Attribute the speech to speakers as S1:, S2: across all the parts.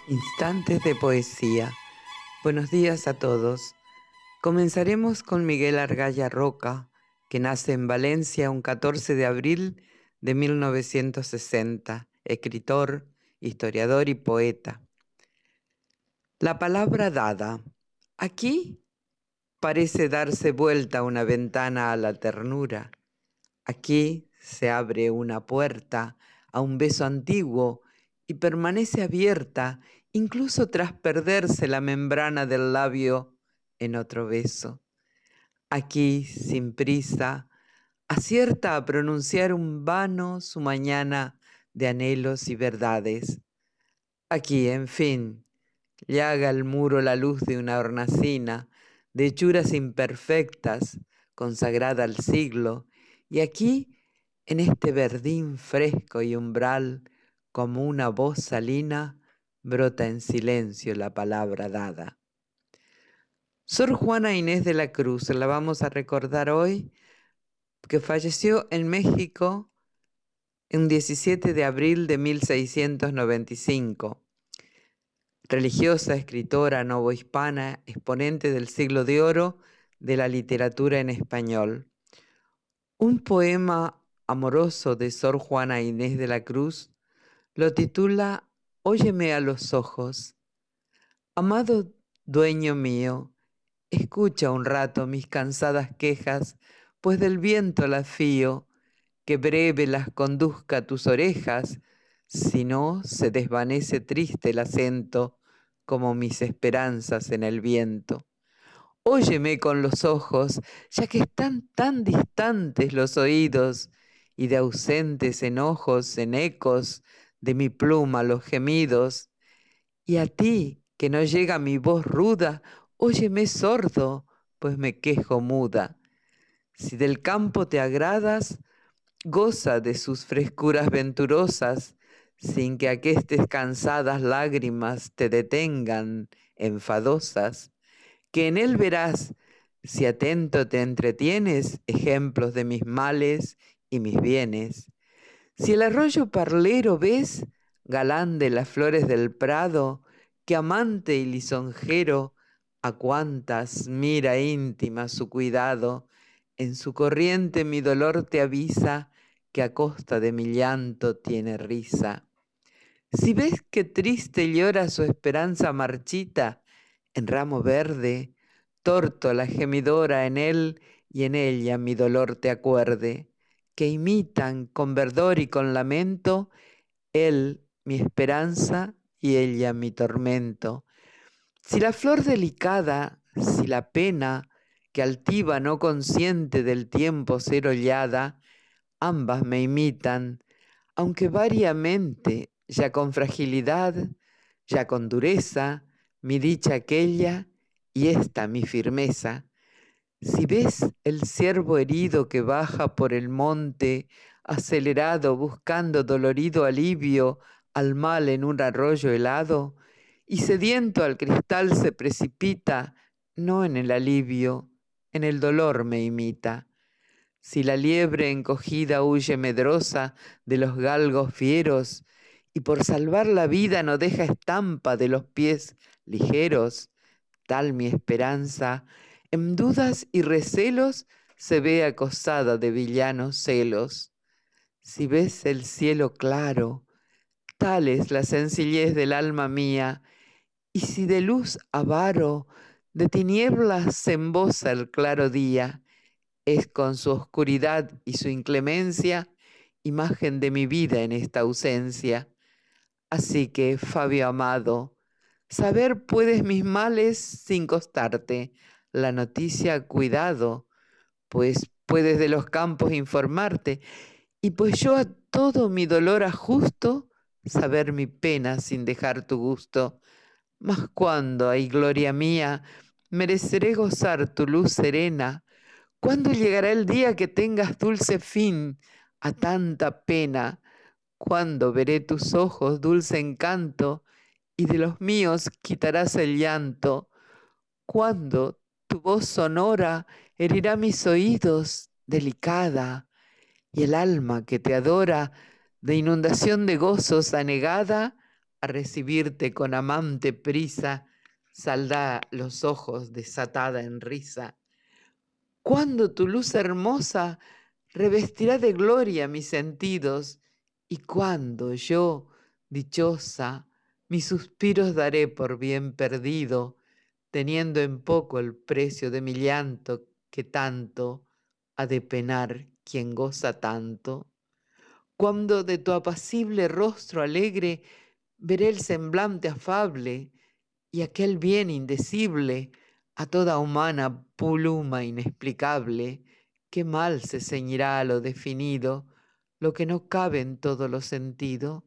S1: Instantes de poesía. Buenos días a todos. Comenzaremos con Miguel Argaya Roca, que nace en Valencia un 14 de abril de 1960, escritor, historiador y poeta. La palabra dada. Aquí parece darse vuelta una ventana a la ternura. Aquí se abre una puerta a un beso antiguo y permanece abierta incluso tras perderse la membrana del labio en otro beso. Aquí, sin prisa, acierta a pronunciar un vano su mañana de anhelos y verdades. Aquí, en fin, llaga al muro la luz de una hornacina, de hechuras imperfectas, consagrada al siglo, y aquí, en este verdín fresco y umbral, como una voz salina, brota en silencio la palabra dada. Sor Juana Inés de la Cruz, la vamos a recordar hoy, que falleció en México un 17 de abril de 1695. Religiosa, escritora novohispana, exponente del siglo de oro de la literatura en español. Un poema amoroso de Sor Juana Inés de la Cruz lo titula Óyeme a los ojos. Amado dueño mío, escucha un rato mis cansadas quejas, pues del viento las fío, que breve las conduzca a tus orejas, si no se desvanece triste el acento, como mis esperanzas en el viento. Óyeme con los ojos, ya que están tan distantes los oídos, y de ausentes enojos en ecos de mi pluma los gemidos. Y a ti, que no llega mi voz ruda, óyeme sordo, pues me quejo muda. Si del campo te agradas, goza de sus frescuras venturosas, sin que aquestes cansadas lágrimas te detengan enfadosas, que en él verás, si atento te entretienes, ejemplos de mis males y mis bienes. Si el arroyo parlero ves, galán de las flores del prado, que amante y lisonjero a cuantas mira íntima su cuidado, en su corriente mi dolor te avisa, que a costa de mi llanto tiene risa. Si ves que triste llora su esperanza marchita, en ramo verde, torto la gemidora en él y en ella mi dolor te acuerde, que imitan con verdor y con lamento, él mi esperanza y ella mi tormento. Si la flor delicada, si la pena, que altiva no consciente del tiempo ser hollada, ambas me imitan, aunque variamente, ya con fragilidad, ya con dureza, mi dicha aquella y esta mi firmeza. Si ves el ciervo herido que baja por el monte, acelerado, buscando dolorido alivio al mal en un arroyo helado, y sediento al cristal se precipita, no en el alivio, en el dolor me imita. Si la liebre encogida huye medrosa de los galgos fieros, y por salvar la vida no deja estampa de los pies ligeros, tal mi esperanza, en dudas y recelos se ve acosada de villanos celos. Si ves el cielo claro, tal es la sencillez del alma mía, y si de luz avaro, de tinieblas se emboza el claro día, es con su oscuridad y su inclemencia imagen de mi vida en esta ausencia. Así que, Fabio amado, saber puedes mis males sin costarte, la noticia cuidado, pues puedes de los campos informarte, y pues yo a todo mi dolor ajusto, saber mi pena sin dejar tu gusto. Mas cuando, ay gloria mía, mereceré gozar tu luz serena, ¿cuándo llegará el día que tengas dulce fin a tanta pena? ¿Cuándo veré tus ojos dulce encanto y de los míos quitarás el llanto? ¿Cuándo tu voz sonora herirá mis oídos delicada y el alma que te adora de inundación de gozos anegada a recibirte con amante prisa, saldá los ojos desatada en risa. ¿Cuándo tu luz hermosa revestirá de gloria mis sentidos? Y cuando yo, dichosa, mis suspiros daré por bien perdido, teniendo en poco el precio de mi llanto, que tanto ha de penar quien goza tanto. Cuando de tu apacible rostro alegre veré el semblante afable y aquel bien indecible a toda humana pluma inexplicable, qué mal se ceñirá a lo definido, lo que no cabe en todo lo sentido.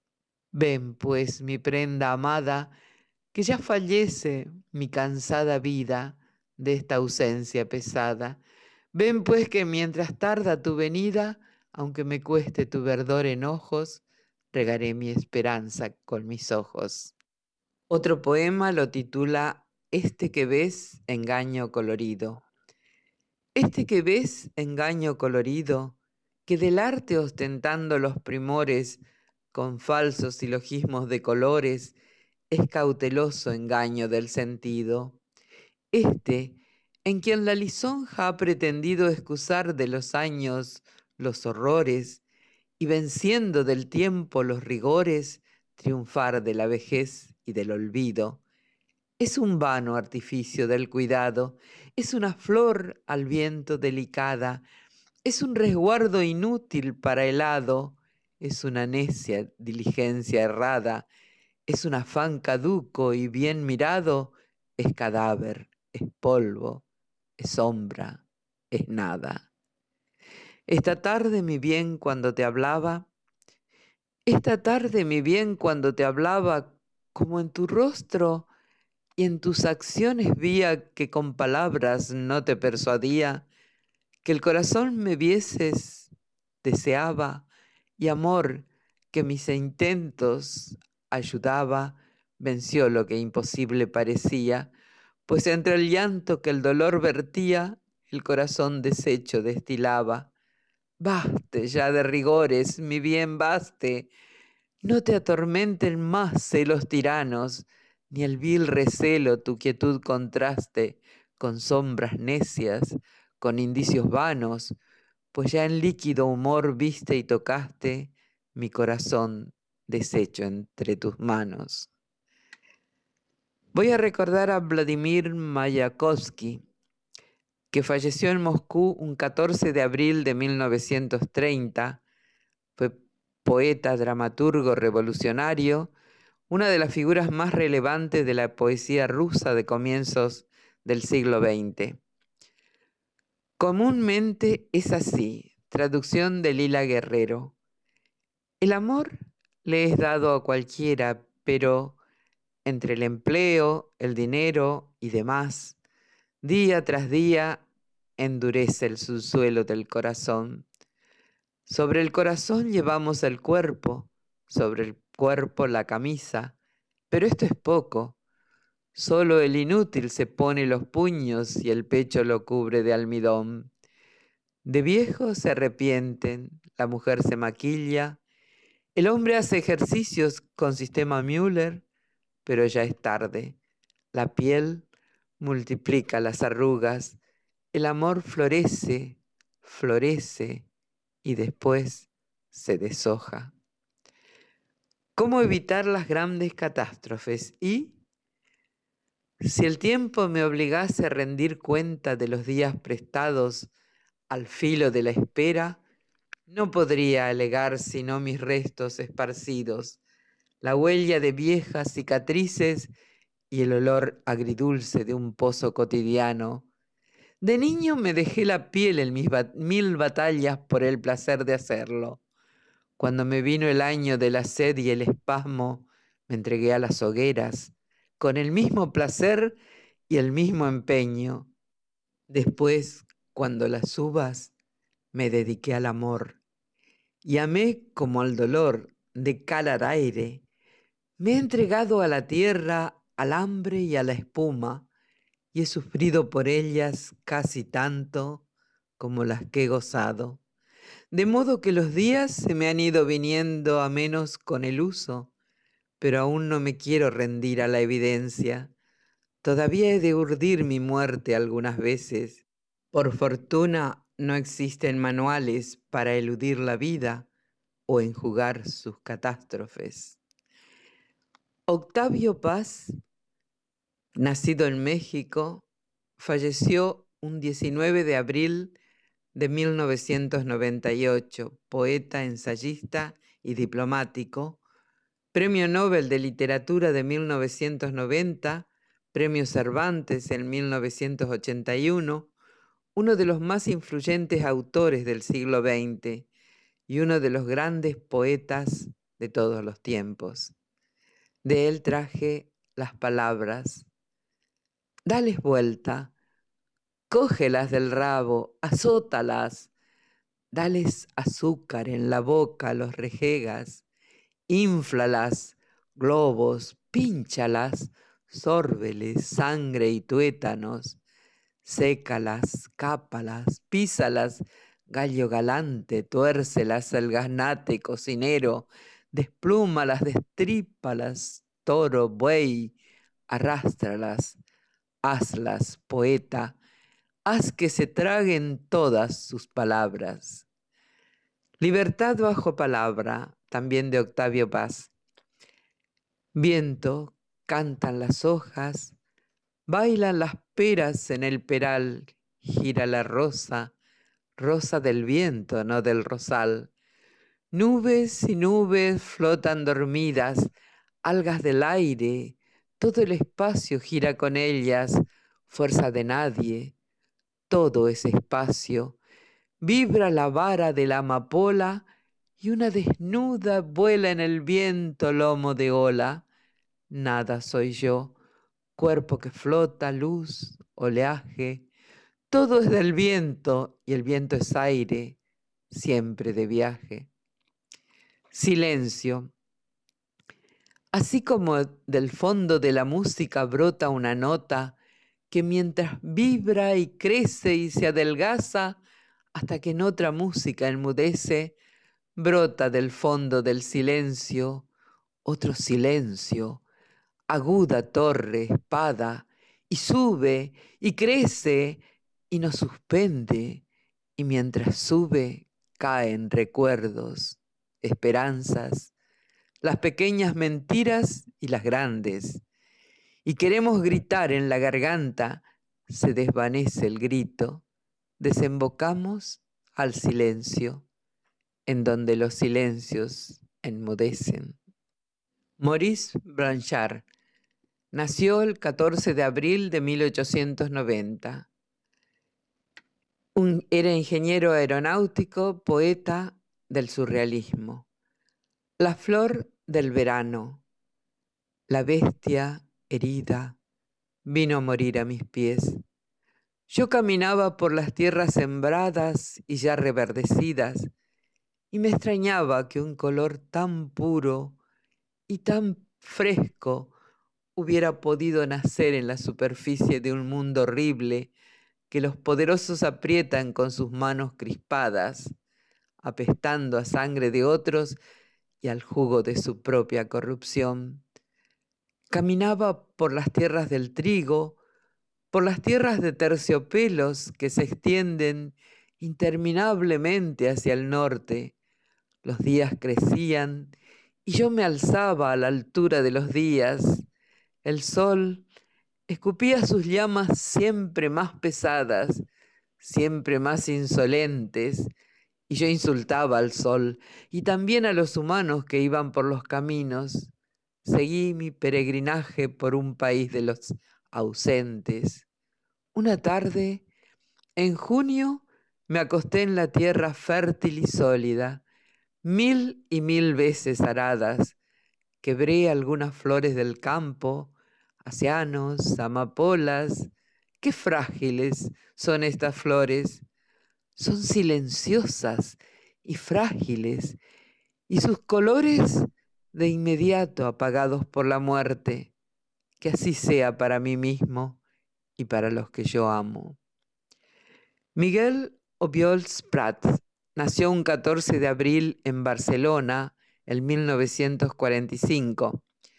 S1: Ven, pues, mi prenda amada, que ya fallece mi cansada vida de esta ausencia pesada. Ven, pues, que mientras tarda tu venida, aunque me cueste tu verdor en ojos, regaré mi esperanza con mis ojos. Otro poema lo titula Este que ves, engaño colorido. Este que ves, engaño colorido, que del arte ostentando los primores, con falsos silogismos de colores, es cauteloso engaño del sentido. Este, en quien la lisonja ha pretendido excusar de los años los horrores, y venciendo del tiempo los rigores, triunfar de la vejez y del olvido. Es un vano artificio del cuidado, es una flor al viento delicada, es un resguardo inútil para el hado, es una necia diligencia errada, es un afán caduco y bien mirado, es cadáver, es polvo, es sombra, es nada. Esta tarde, mi bien, cuando te hablaba, esta tarde, mi bien, cuando te hablaba, como en tu rostro y en tus acciones vía que con palabras no te persuadía, que el corazón me vieses, deseaba, y amor que mis intentos ayudaba, venció lo que imposible parecía, pues entre el llanto que el dolor vertía, el corazón deshecho destilaba. Baste ya de rigores, mi bien, baste, no te atormenten más celos tiranos, ni el vil recelo tu quietud contraste con sombras necias, con indicios vanos, pues ya en líquido humor viste y tocaste mi corazón deshecho entre tus manos. Voy a recordar a Vladimir Mayakovsky, que falleció en Moscú un 14 de abril de 1930, fue poeta, dramaturgo, revolucionario, una de las figuras más relevantes de la poesía rusa de comienzos del siglo XX. Comúnmente es así, traducción de Lila Guerrero. El amor le es dado a cualquiera, pero entre el empleo, el dinero y demás, día tras día endurece el subsuelo del corazón. Sobre el corazón llevamos el cuerpo, sobre el cuerpo la camisa, pero esto es poco. Solo el inútil se pone los puños y el pecho lo cubre de almidón. De viejo se arrepienten, la mujer se maquilla, el hombre hace ejercicios con sistema Müller, pero ya es tarde. La piel multiplica las arrugas, el amor florece, florece y después se deshoja. ¿Cómo evitar las grandes catástrofes? Y si el tiempo me obligase a rendir cuenta de los días prestados al filo de la espera, no podría alegar sino mis restos esparcidos, la huella de viejas cicatrices y el olor agridulce de un pozo cotidiano. De niño me dejé la piel en mis mil batallas por el placer de hacerlo. Cuando me vino el año de la sed y el espasmo, me entregué a las hogueras, con el mismo placer y el mismo empeño. Después, cuando las uvas, me dediqué al amor y amé como al dolor de calar aire. Me he entregado a la tierra, al hambre y a la espuma, y he sufrido por ellas casi tanto como las que he gozado. De modo que los días se me han ido viniendo a menos con el uso, pero aún no me quiero rendir a la evidencia. Todavía he de urdir mi muerte algunas veces. Por fortuna no existen manuales para eludir la vida o enjugar sus catástrofes. Octavio Paz, nacido en México, falleció un 19 de abril de 1998, poeta, ensayista y diplomático, Premio Nobel de Literatura de 1990, Premio Cervantes en 1981, uno de los más influyentes autores del siglo XX y uno de los grandes poetas de todos los tiempos. De él traje las palabras: dales vuelta, cógelas del rabo, azótalas, dales azúcar en la boca, los rejegas, inflalas, globos, pínchalas, sórbeles, sangre y tuétanos, sécalas, cápalas, písalas, gallo galante, tuércelas, el gaznate, cocinero, desplúmalas, destrípalas, toro, buey, arrástralas, hazlas, poeta, haz que se traguen todas sus palabras. Libertad bajo palabra, también de Octavio Paz. Viento, cantan las hojas, bailan las peras en el peral, gira la rosa, rosa del viento, no del rosal. Nubes y nubes flotan dormidas, algas del aire, todo el espacio gira con ellas, fuerza de nadie, todo ese espacio. Vibra la vara de la amapola y una desnuda vuela en el viento lomo de ola. Nada soy yo, cuerpo que flota, luz, oleaje. Todo es del viento y el viento es aire, siempre de viaje. Silencio. Así como del fondo de la música brota una nota que mientras vibra y crece y se adelgaza hasta que en otra música enmudece, brota del fondo del silencio otro silencio, aguda torre, espada, y sube y crece y nos suspende, y mientras sube caen recuerdos, esperanzas, las pequeñas mentiras y las grandes, y queremos gritar en la garganta, se desvanece el grito, desembocamos al silencio, en donde los silencios enmudecen. Maurice Blanchard nació el 14 de abril de 1890. Era ingeniero aeronáutico, poeta del surrealismo. La flor del verano, la bestia herida, vino a morir a mis pies. Yo caminaba por las tierras sembradas y ya reverdecidas, y me extrañaba que un color tan puro y tan fresco hubiera podido nacer en la superficie de un mundo horrible que los poderosos aprietan con sus manos crispadas, apestando a sangre de otros y al jugo de su propia corrupción. Caminaba por las tierras del trigo, por las tierras de terciopelos que se extienden interminablemente hacia el norte. Los días crecían y yo me alzaba a la altura de los días. El sol escupía sus llamas siempre más pesadas, siempre más insolentes, y yo insultaba al sol y también a los humanos que iban por los caminos. Seguí mi peregrinaje por un país de los ausentes. Una tarde, en junio, me acosté en la tierra fértil y sólida, 1000 veces aradas. Quebré algunas flores del campo, acianos, amapolas. Qué frágiles son estas flores. Son silenciosas y frágiles, y sus colores de inmediato apagados por la muerte. Que así sea para mí mismo y para los que yo amo. Miguel Obiols Prat nació un 14 de abril en Barcelona, en 1945.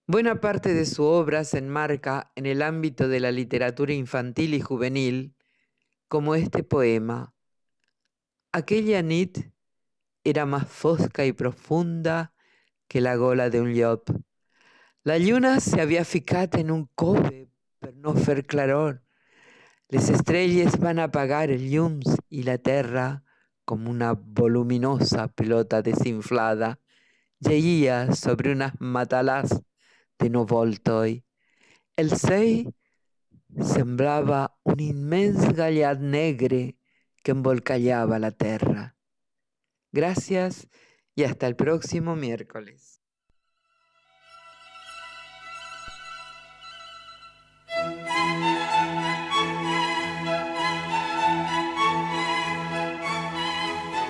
S1: Buena parte de su obra se enmarca en el ámbito de la literatura infantil y juvenil, como este poema. Aquella nit era más fosca y profunda que la gola de un llop. La lluna se havia ficat en un cove per no fer claror. Les estrelles van apagar els llums i la terra, com una voluminosa pelota desinflada, llegia sobre unas matalàs de no voltoi. El cel semblava un immens gallat negre que embolcallaba la terra. Gracias y hasta el próximo miércoles.